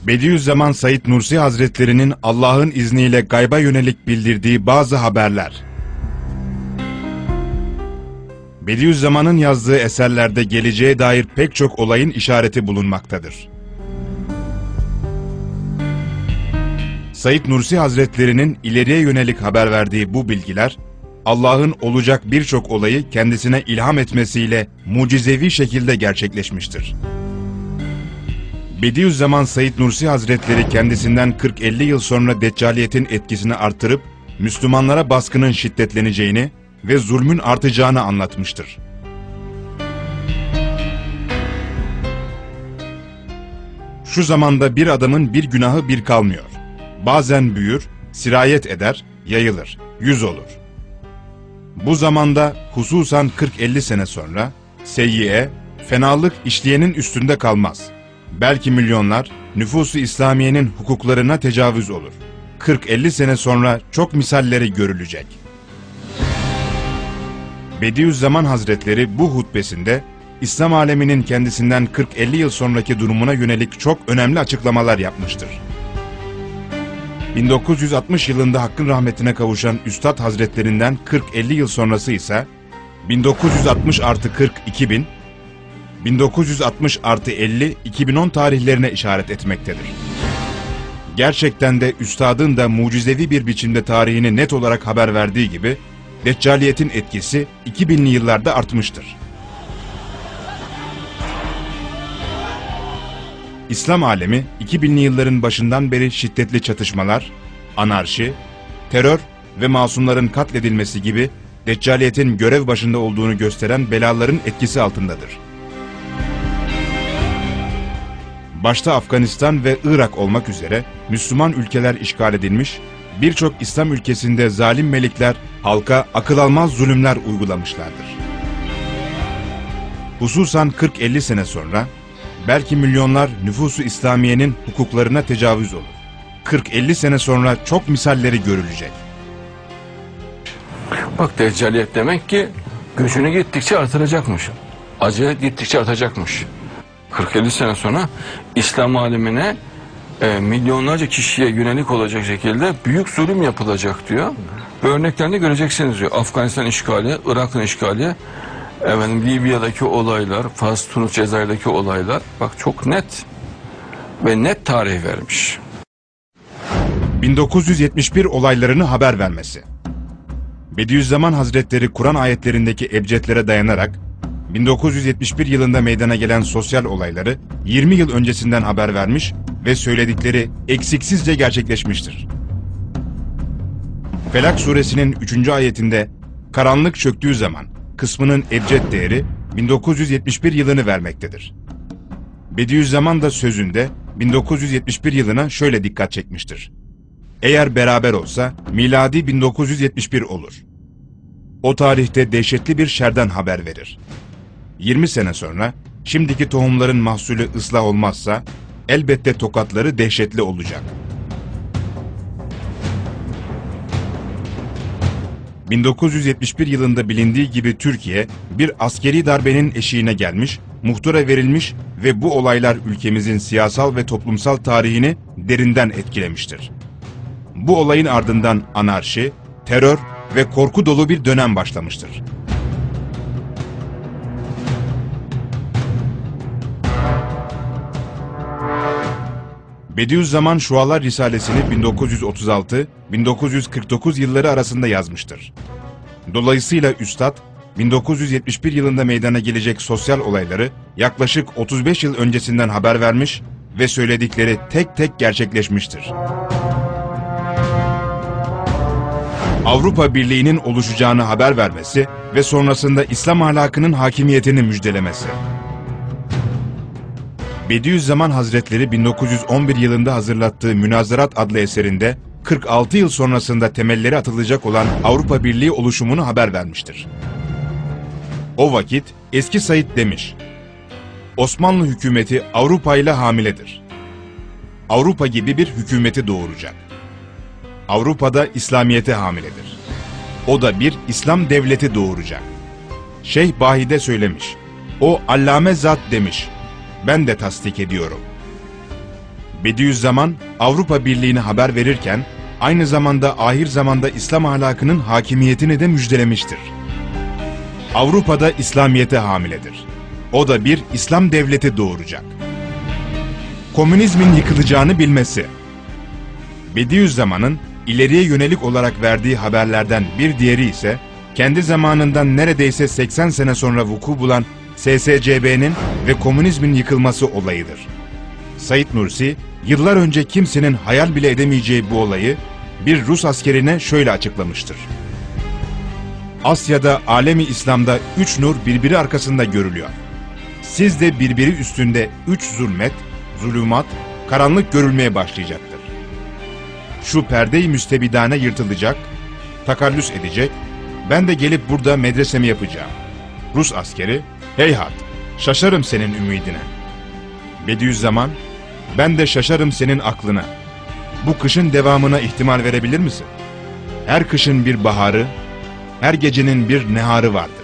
Bediüzzaman Said Nursi Hazretleri'nin Allah'ın izniyle gayba yönelik bildirdiği bazı haberler. Bediüzzaman'ın yazdığı eserlerde geleceğe dair pek çok olayın işareti bulunmaktadır. Said Nursi Hazretleri'nin ileriye yönelik haber verdiği bu bilgiler, Allah'ın olacak birçok olayı kendisine ilham etmesiyle mucizevi şekilde gerçekleşmiştir. Bediüzzaman Said Nursi Hazretleri kendisinden 40-50 yıl sonra Deccaliyetin etkisini artırıp Müslümanlara baskının şiddetleneceğini ve zulmün artacağını anlatmıştır. Şu zamanda bir adamın bir günahı bir kalmıyor. Bazen büyür, sirayet eder, yayılır, yüz olur. Bu zamanda hususan 40-50 sene sonra seyyiye, fenalık işleyenin üstünde kalmaz. Belki milyonlar nüfus-u İslamiye'nin hukuklarına tecavüz olur. 40-50 sene sonra çok misalleri görülecek. Bediüzzaman Hazretleri bu hutbesinde İslam aleminin kendisinden 40-50 yıl sonraki durumuna yönelik çok önemli açıklamalar yapmıştır. 1960 yılında Hakk'ın rahmetine kavuşan Üstad Hazretlerinden 40-50 yıl sonrası ise 1960 artı 40 2000, 1960 artı 50 2010 tarihlerine işaret etmektedir. Gerçekten de Üstad'ın da mucizevi bir biçimde tarihini net olarak haber verdiği gibi Deccaliyetin etkisi 2000'li yıllarda artmıştır. İslam alemi 2000'li yılların başından beri şiddetli çatışmalar, anarşi, terör ve masumların katledilmesi gibi Deccaliyetin görev başında olduğunu gösteren belaların etkisi altındadır. Başta Afganistan ve Irak olmak üzere Müslüman ülkeler işgal edilmiş, birçok İslam ülkesinde zalim melikler halka akıl almaz zulümler uygulamışlardır. Hususan 40-50 sene sonra belki milyonlar nüfus-u İslamiye'nin hukuklarına tecavüz olur. 40-50 sene sonra çok misalleri görülecek. Bak, Deccaliyet demek ki gücünü gittikçe artıracakmış. Acele gittikçe artacakmış. 40-50 sene sonra İslam alemine milyonlarca kişiye yönelik olacak şekilde büyük zulüm yapılacak diyor. Örneklerini göreceksiniz diyor. Afganistan işgali, Irak'ın işgali, Libya'daki olaylar, Fas, Tunus, Cezayir'deki olaylar, bak çok net ve net tarih vermiş. 1971 olaylarını haber vermesi. Bediüzzaman Hazretleri Kur'an ayetlerindeki ebcetlere dayanarak 1971 yılında meydana gelen sosyal olayları 20 yıl öncesinden haber vermiş ve söyledikleri eksiksizce gerçekleşmiştir. Felak suresinin 3. ayetinde karanlık çöktüğü zaman kısmının ebced değeri 1971 yılını vermektedir. Bediüzzaman da sözünde 1971 yılına şöyle dikkat çekmiştir. Eğer beraber olsa miladi 1971 olur. O tarihte dehşetli bir şerden haber verir. 20 sene sonra şimdiki tohumların mahsulü ıslah olmazsa elbette tokatları dehşetli olacak. 1971 yılında bilindiği gibi Türkiye bir askeri darbenin eşiğine gelmiş, muhtıra verilmiş ve bu olaylar ülkemizin siyasal ve toplumsal tarihini derinden etkilemiştir. Bu olayın ardından anarşi, terör ve korku dolu bir dönem başlamıştır. Bediüzzaman Şualar Risalesini 1936-1949 yılları arasında yazmıştır. Dolayısıyla Üstad, 1971 yılında meydana gelecek sosyal olayları yaklaşık 35 yıl öncesinden haber vermiş ve söyledikleri tek tek gerçekleşmiştir. Avrupa Birliği'nin oluşacağını haber vermesi ve sonrasında İslam ahlakının hakimiyetini müjdelemesi. Bediüzzaman Hazretleri 1911 yılında hazırlattığı Münazarat adlı eserinde 46 yıl sonrasında temelleri atılacak olan Avrupa Birliği oluşumunu haber vermiştir. O vakit eski Said demiş, Osmanlı hükümeti Avrupa ile hamiledir. Avrupa gibi bir hükümeti doğuracak. Avrupa'da İslamiyet'e hamiledir. O da bir İslam devleti doğuracak. Şeyh Bahide söylemiş, o allame zat demiş, ben de tasdik ediyorum. Bediüzzaman Avrupa Birliği'ne haber verirken aynı zamanda ahir zamanda İslam ahlakının hakimiyetini de müjdelemiştir. Avrupa'da İslamiyet'e hamiledir. O da bir İslam devleti doğuracak. Komünizmin yıkılacağını bilmesi. Bediüzzaman'ın ileriye yönelik olarak verdiği haberlerden bir diğeri ise kendi zamanından neredeyse 80 sene sonra vuku bulan SSCB'nin ve komünizmin yıkılması olayıdır. Said Nursi, yıllar önce kimsenin hayal bile edemeyeceği bu olayı bir Rus askerine şöyle açıklamıştır. Asya'da, alemi İslam'da 3 nur birbiri arkasında görülüyor. Siz de birbiri üstünde 3 zulümat, karanlık görülmeye başlayacaktır. Şu perde-i müstebidane yırtılacak, takallüs edecek, ben de gelip burada medresemi yapacağım. Rus askeri, heyhat, şaşarım senin ümidine. Bediüzzaman, ben de şaşarım senin aklına. Bu kışın devamına ihtimal verebilir misin? Her kışın bir baharı, her gecenin bir neharı vardır.